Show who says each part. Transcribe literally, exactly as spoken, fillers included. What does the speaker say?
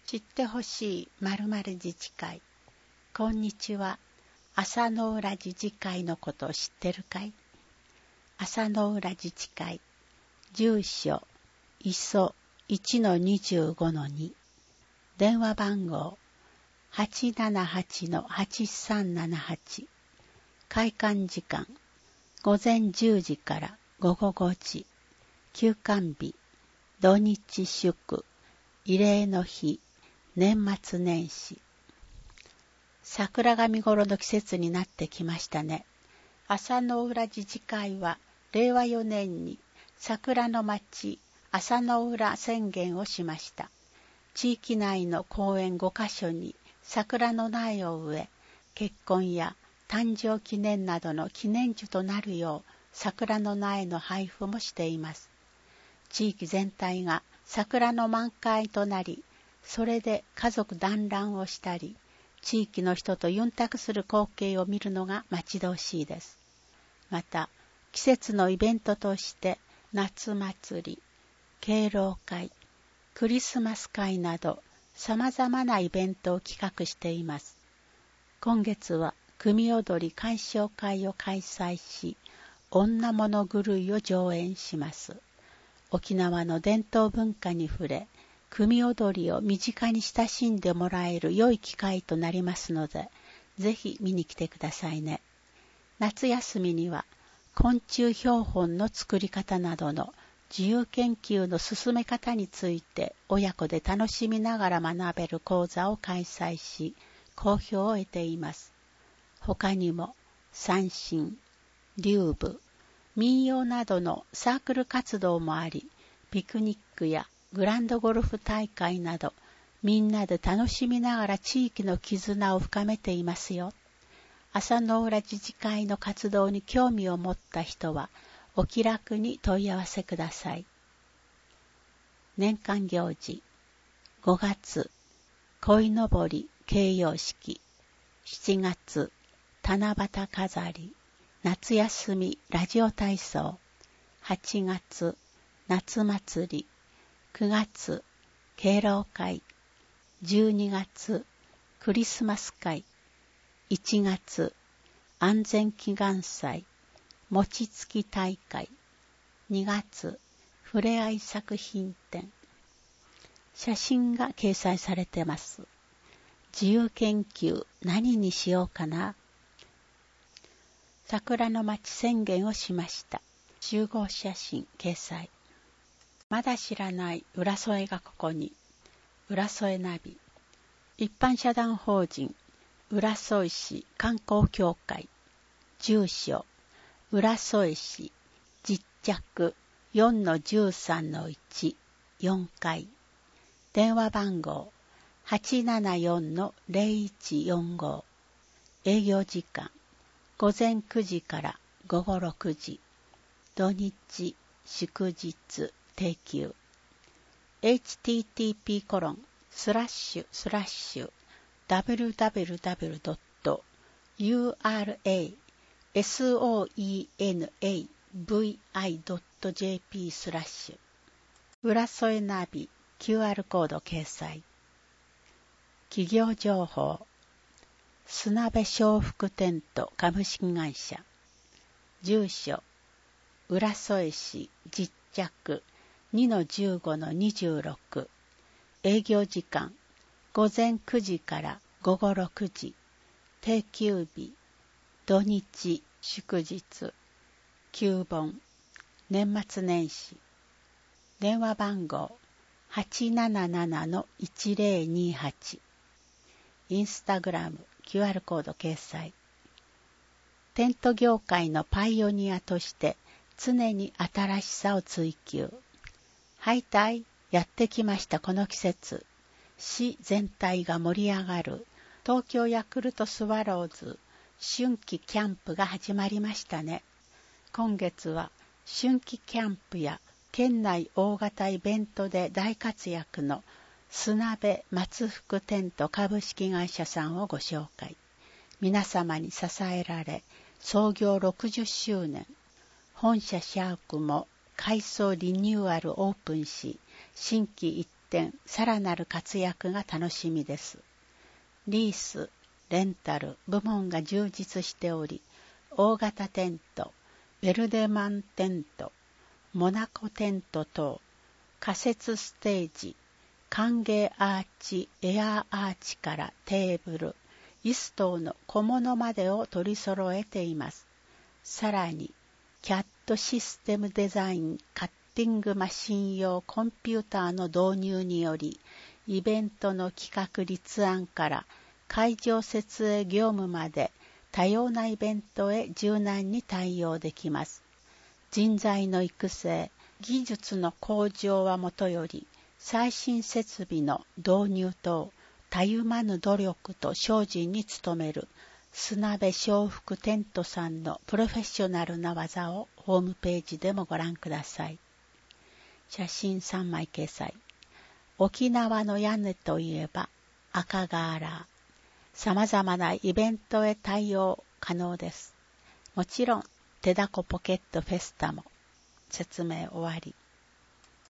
Speaker 1: 知ってほしい〇〇自治会。こんにちは。浅野浦自治会のことを知ってるかい？浅野浦自治会。住所、磯 いちのにじゅうごのに。電話番号、はちななはちのはちさんななはち。開館時間、午前じゅうじから午後ごじ。休館日、土日祝、慰霊の日、年末年始。桜が見頃の季節になってきましたね。浅野浦自治会はれいわよねんに桜の町浅野浦宣言をしました。地域内の公園ごかしょに桜の苗を植え、結婚や誕生記念などの記念樹となるよう桜の苗の配布もしています。地域全体が桜の満開となり、それで家族団らんをしたり、地域の人とユンタクする光景を見るのが待ち遠しいです。また、季節のイベントとして夏祭り、敬老会、クリスマス会など様々なイベントを企画しています。今月は組踊り鑑賞会を開催し、女物狂いを上演します。沖縄の伝統文化に触れ、組踊りを身近に親しんでもらえる良い機会となりますので、ぜひ見に来てくださいね。夏休みには昆虫標本の作り方などの自由研究の進め方について親子で楽しみながら学べる講座を開催し、好評を得ています。他にも三線、竜舞、民謡などのサークル活動もあり、ピクニックやグランドゴルフ大会など、みんなで楽しみながら地域の絆を深めていますよ。浅野浦自治会の活動に興味を持った人は、お気楽に問い合わせください。年間行事、ごがつ、鯉のぼり掲揚式、しちがつ、七夕飾り、夏休みラジオ体操、はちがつ、夏祭り、くがつ、敬老会、じゅうにがつ、クリスマス会、いちがつ、安全祈願祭、餅つき大会、にがつ、ふれあい作品展。写真が掲載されてます。自由研究何にしようかな。桜の町宣言をしました。集合写真掲載。まだ知らない浦添がここに。浦添ナビ。一般社団法人浦添市観光協会。住所浦添市実着 よんのじゅうさんのいち よんかい。電話番号 はちななよんのゼロいちよんご。営業時間午前くじから午後ろくじ。土日祝日定休。エイチティーティーピーコロンスラッシュスラッシュダブリューダブリューダブリュードットユーアールエーエスオーイーエヌエーブイアイドットジェーピー スラッシュ。浦添ナビ キューアール コード掲載。企業情報。砂部笑福テント株式会社。住所浦添市実着 にのじゅうごのにじゅうろく。営業時間午前くじから午後ろくじ。定休日土日祝日。旧盆年末年始。電話番号 はちななななのいちゼロにはち。インスタグラム キューアール コード掲載。テント業界のパイオニアとして常に新しさを追求。はいたい、やってきましたこの季節。市全体が盛り上がる東京ヤクルトスワローズ春季キャンプが始まりましたね。今月は春季キャンプや県内大型イベントで大活躍の砂部松福テント株式会社さんをご紹介。皆様に支えられ創業ろくじゅっしゅうねん。本社社屋も改装リニューアルオープンし、心機一点さらなる活躍が楽しみです。リース、レンタル、部門が充実しており、大型テント、ベルデマンテント、モナコテント等、仮設ステージ、歓迎アーチ、エアーアーチからテーブル、椅子等の小物までを取り揃えています。さらに、キャットシステムデザインカッティングマシン用コンピューターの導入により、イベントの企画立案から会場設営業務まで多様なイベントへ柔軟に対応できます。人材の育成、技術の向上はもとより、最新設備の導入等、たゆまぬ努力と精進に努める砂部笑福テントさんのプロフェッショナルな技をホームページでもご覧ください。写真さんまい掲載。沖縄の屋根といえば赤瓦。さまざまなイベントへ対応可能です。もちろん、手だこポケットフェスタも。説明終わり。